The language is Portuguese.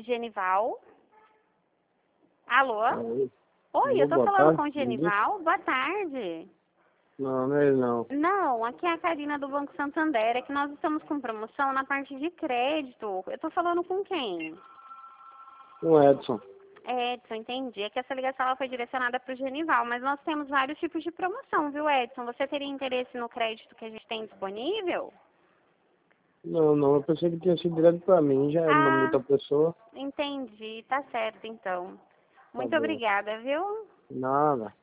Genival? Alô? Oi, Oi, eu tô boa falando tarde. com o Genival. Boa tarde. Não, não é ele não. Não, aqui é a Karina do Banco Santander. É que nós estamos com promoção na parte de crédito. Eu tô falando com quem? O Edson. Edson, entendi. É que essa ligação ela foi direcionada para o Genival, mas nós temos vários tipos de promoção, viu, Edson? Você teria interesse no crédito que a gente tem disponível? Não, não, eu pensei que tinha sido direto pra mim, já é o nome de Ah, outra pessoa. entendi. Tá certo, então. Tá Muito bom. obrigada, viu? Nada.